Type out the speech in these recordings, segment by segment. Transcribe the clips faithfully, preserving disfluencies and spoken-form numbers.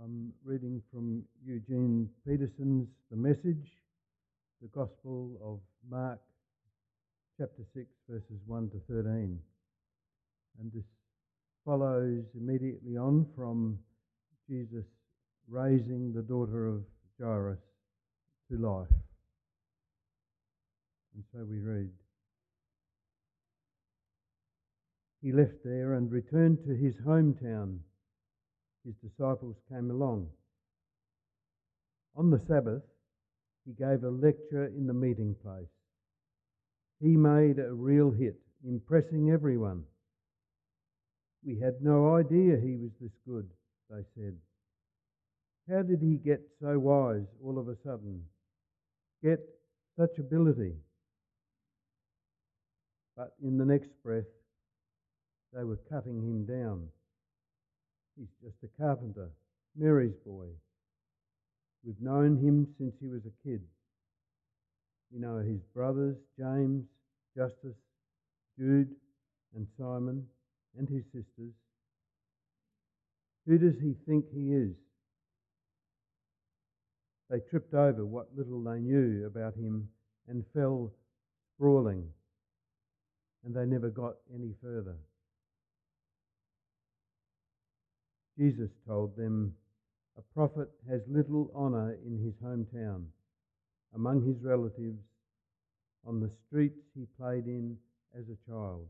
I'm reading from Eugene Peterson's The Message, the Gospel of Mark, chapter six, verses one to thirteen. And this follows immediately on from Jesus raising the daughter of Jairus to life. And so we read, "He left there and returned to his hometown. His disciples came along. On the Sabbath, he gave a lecture in the meeting place. He made a real hit, impressing everyone. We had no idea he was this good, they said. How did he get so wise all of a sudden? Get such ability? But in the next breath, they were cutting him down. He's just a carpenter, Mary's boy. We've known him since he was a kid. We know his brothers, James, Justus, Jude, and Simon, and his sisters. Who does he think he is?" They tripped over what little they knew about him and fell sprawling, and they never got any further. Jesus told them, "A prophet has little honour in his hometown, among his relatives, on the streets he played in as a child."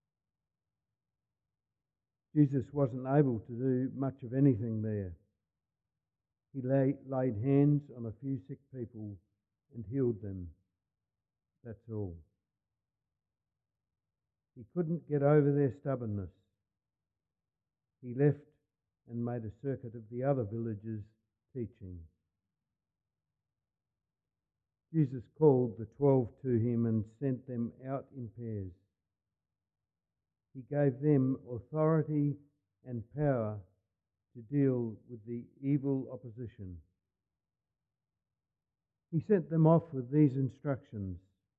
Jesus wasn't able to do much of anything there. He lay, laid hands on a few sick people and healed them. That's all. He couldn't get over their stubbornness. He left and made a circuit of the other villages teaching. Jesus called the twelve to him and sent them out in pairs. He gave them authority and power to deal with the evil opposition. He sent them off with these instructions.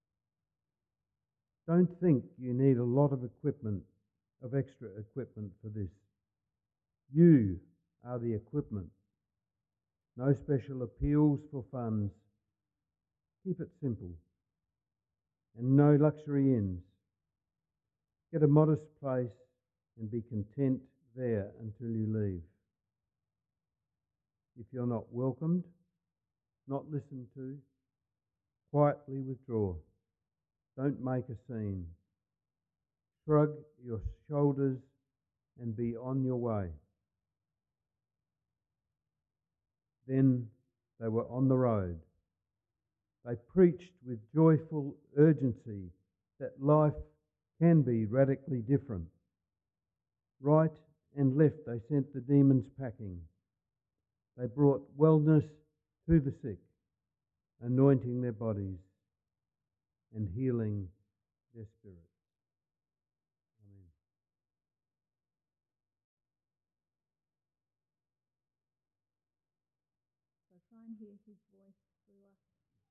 Don't think you need a lot of equipment, of extra equipment for this. You are the equipment. No special appeals for funds. Keep it simple. And no luxury inns. Get a modest place and be content there until you leave. If you're not welcomed, not listened to, quietly withdraw. Don't make a scene. Shrug your shoulders and be on your way. Then they were on the road. They preached with joyful urgency that life can be radically different. Right and left they sent the demons packing. They brought wellness to the sick, anointing their bodies and healing their spirits. Amen. So try and hear his voice through us.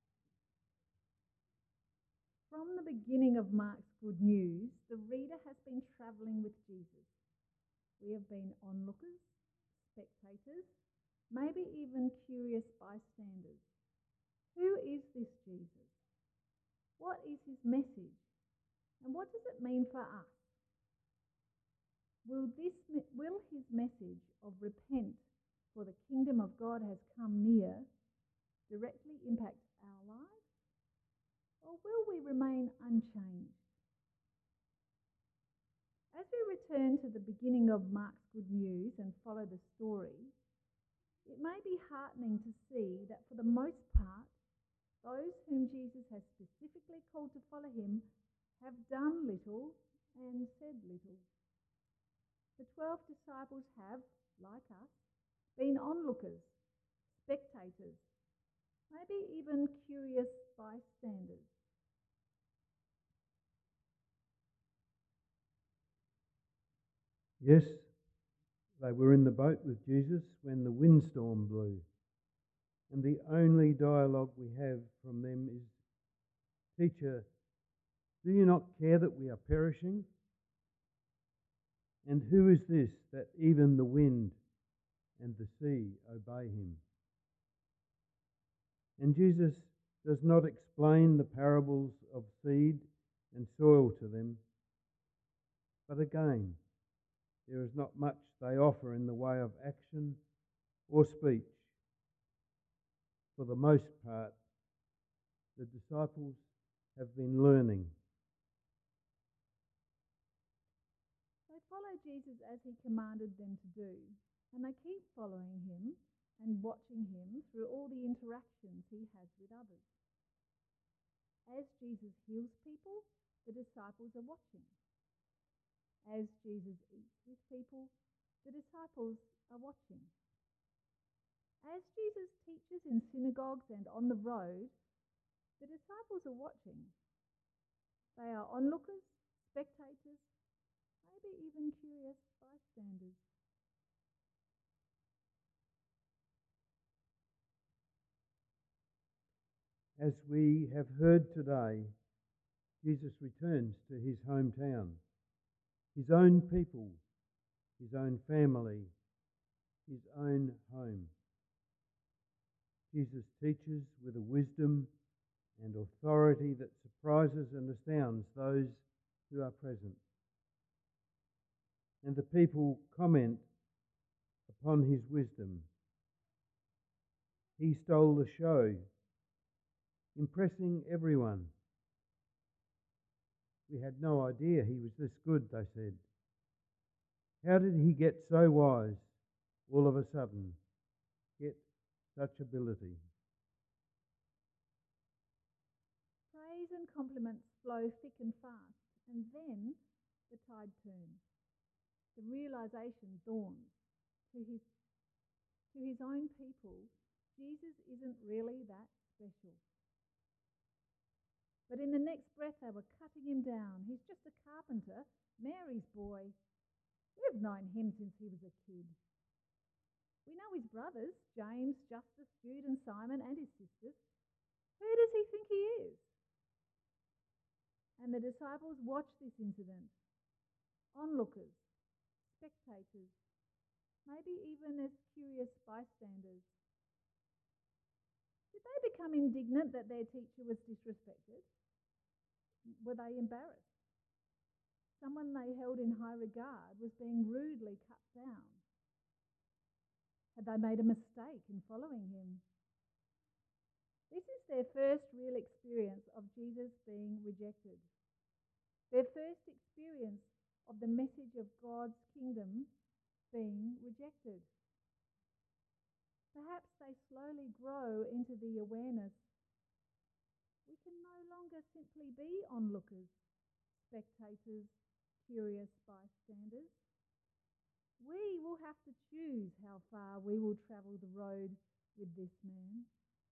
From the beginning of Mark's Good News, the reader has been travelling with Jesus. We have been onlookers, spectators, maybe even curious bystanders. Who is this Jesus? What is his message? And what does it mean for us? Will, this, will his message of repent, for the kingdom of God has come near, directly impact our lives? Or will we remain unchanged? As we return to the beginning of Mark's Good News and follow the story, it may be heartening to see that for the most part, those whom Jesus has specifically called to follow him have done little and said little. The twelve disciples have, like us, been onlookers, spectators, maybe even curious bystanders. Yes, they were in the boat with Jesus when the windstorm blew, and the only dialogue we have from them is, "Teacher, do you not care that we are perishing? And who is this that even the wind and the sea obey him. And Jesus does not explain the parables of seed and soil to them, but again, there is not much they offer in the way of action or speech. For the most part, the disciples have been learning. They follow Jesus as he commanded them to do, and they keep following him and watching him through all the interactions he has with others. As Jesus heals people, the disciples are watching. As Jesus eats with people, the disciples are watching. As Jesus teaches in synagogues and on the road, the disciples are watching. They are onlookers, spectators, maybe even curious bystanders. As we have heard today, Jesus returns to his hometown, his own people, his own family, his own home. Jesus teaches with a wisdom and authority that surprises and astounds those who are present. And the people comment upon his wisdom. He stole the show, impressing everyone. We had no idea he was this good, they said. How did he get so wise all of a sudden, get such ability? Praise and compliments flow thick and fast, and then the tide turns. The realization dawns to his, to his own people, Jesus isn't really that special. But in the next breath, they were cutting him down. He's just a carpenter, Mary's boy. We've known him since he was a kid. We know his brothers, James, Justus, Jude, and Simon, and his sisters. Who does he think he is? And the disciples watch this incident. Onlookers, spectators, maybe even as curious bystanders. Did they become indignant that their teacher was disrespected? Were they embarrassed? Someone they held in high regard was being rudely cut down. Had they made a mistake in following him? This is their first real experience of Jesus being rejected. Their first experience of the message of God's kingdom being rejected. Perhaps they slowly grow into the awareness we can no longer simply be onlookers, spectators, curious bystanders. We will have to choose how far we will travel the road with this man.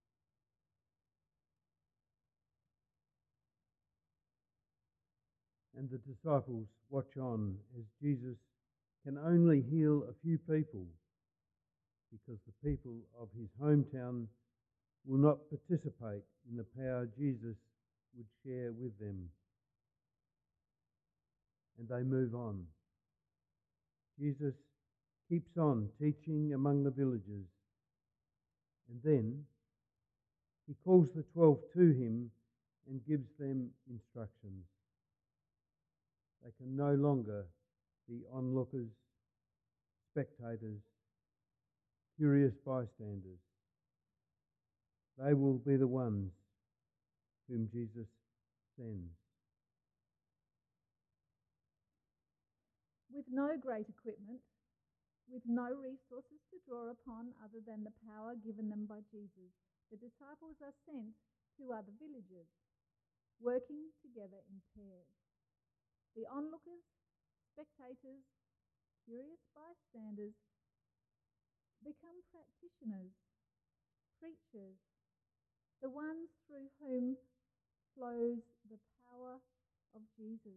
And the disciples watch on as Jesus can only heal a few people because the people of his hometown will not participate in the power Jesus would share with them. And they move on. Jesus keeps on teaching among the villagers, and then he calls the twelve to him and gives them instructions. They can no longer be onlookers, spectators, curious bystanders. They will be the ones whom Jesus sends. With no great equipment, with no resources to draw upon other than the power given them by Jesus, the disciples are sent to other villages, working together in pairs. The onlookers, spectators, curious bystanders become practitioners, preachers, the ones through whom flows the power of Jesus.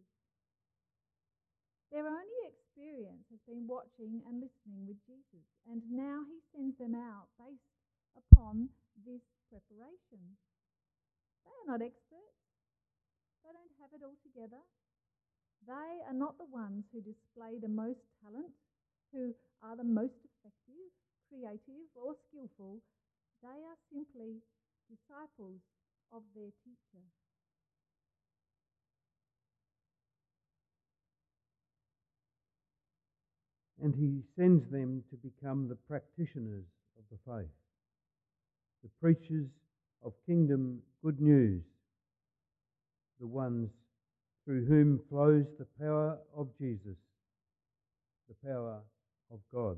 Their only experience has been watching and listening with Jesus, and now he sends them out based upon this preparation. They are not experts. They don't have it all together. They are not the ones who display the most talent, who are the most effective, creative or skillful. They are simply disciples of their teacher. And he sends them to become the practitioners of the faith, the preachers of kingdom good news, the ones through whom flows the power of Jesus, the power of God.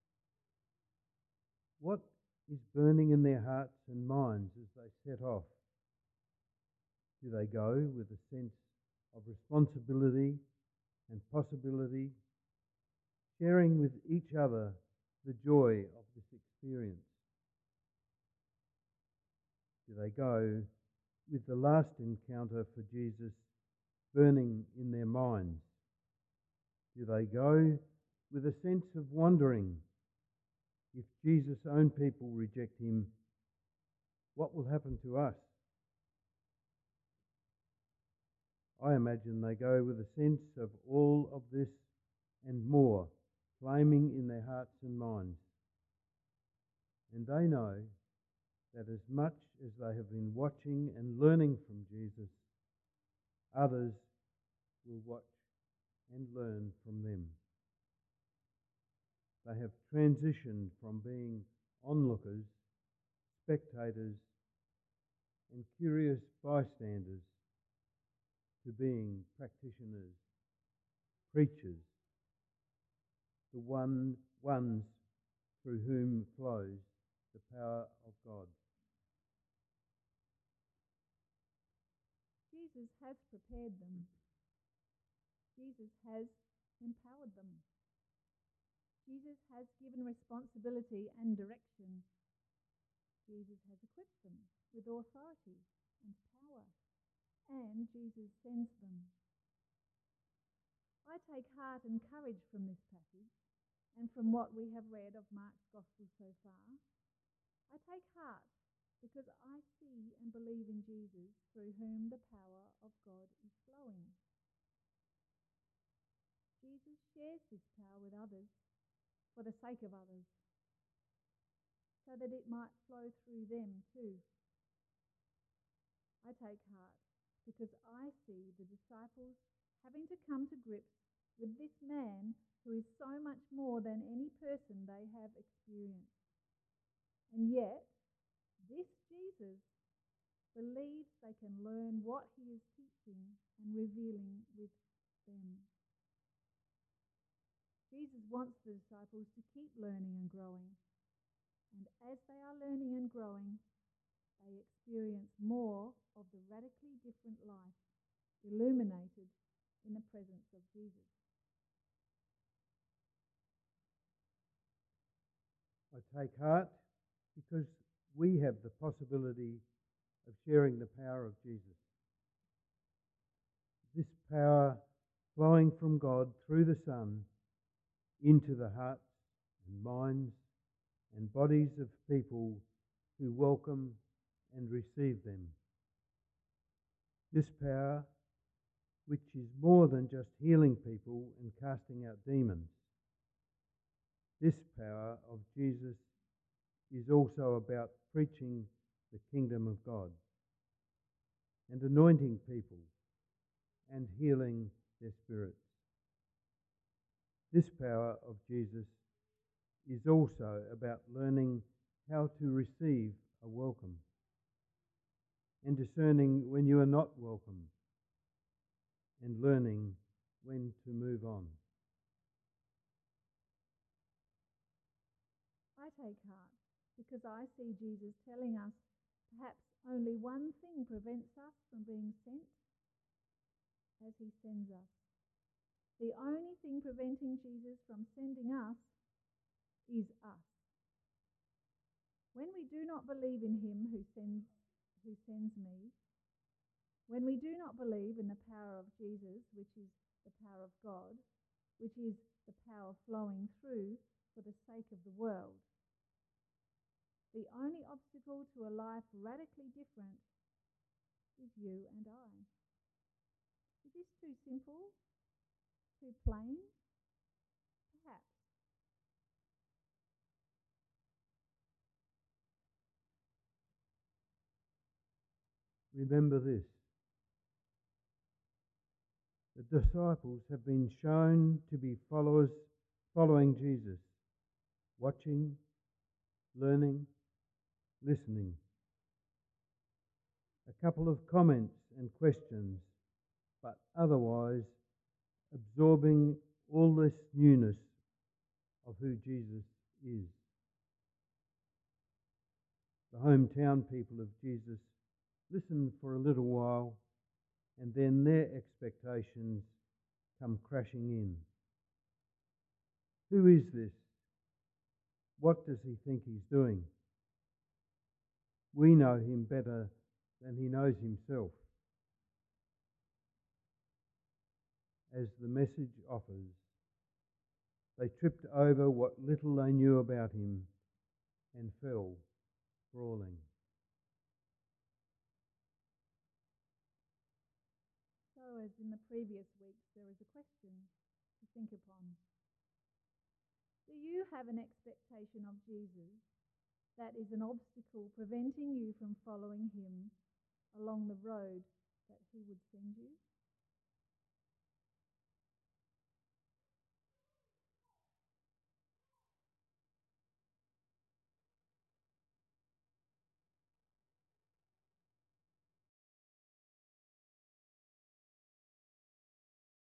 What is burning in their hearts and minds as they set off? Do they go with a sense of responsibility and possibility, sharing with each other the joy of this experience? Do they go with the last encounter for Jesus burning in their minds? Do they go with a sense of wondering, if Jesus' own people reject him, what will happen to us? I imagine they go with a sense of all of this and more flaming in their hearts and minds. And they know that as much as they have been watching and learning from Jesus, others will watch and learn from them. They have transitioned from being onlookers, spectators, and curious bystanders to being practitioners, preachers, the one ones through whom flows the power of God. Jesus has prepared them. Jesus has empowered them. Jesus has given responsibility and direction. Jesus has equipped them with authority and power, and Jesus sends them. I take heart and courage from this passage and from what we have read of Mark's Gospel so far. I take heart because I see and believe in Jesus, through whom the power of God is flowing. Jesus shares this power with others for the sake of others, so that it might flow through them too. I take heart because I see the disciples having to come to grips with this man who is so much more than any person they have experienced. And yet, this Jesus believes they can learn what he is teaching and revealing with them. Jesus wants the disciples to keep learning and growing. And as they are learning and growing, they experience more of the radically different life illuminated in the presence of Jesus. I take heart because we have the possibility of sharing the power of Jesus. This power flowing from God through the Son into the hearts and minds and bodies of people who welcome and receive them. This power, which is more than just healing people and casting out demons. This power of Jesus is also about preaching the kingdom of God and anointing people and healing their spirits. This power of Jesus is also about learning how to receive a welcome and discerning when you are not welcome and learning when to move on. I take heart because I see Jesus telling us perhaps only one thing prevents us from being sent as he sends us. The only thing preventing Jesus from sending us is us. When we do not believe in him who sends, who sends me, when we do not believe in the power of Jesus, which is the power of God, which is the power flowing through for the sake of the world, the only obstacle to a life radically different is you and I. Is this too simple? Too plain? Perhaps. remember this: the disciples have been shown to be followers, following Jesus, watching, learning, listening. A couple of comments and questions, but otherwise absorbing all this newness of who Jesus is. The hometown people of Jesus listen for a little while, and then their expectations come crashing in. Who is this? What does he think he's doing? We know him better than he knows himself. As the message offers, they tripped over what little they knew about him and fell sprawling. So, as in the previous weeks, there is a question to think upon. Do you have an expectation of Jesus that is an obstacle preventing you from following him along the road that he would send you?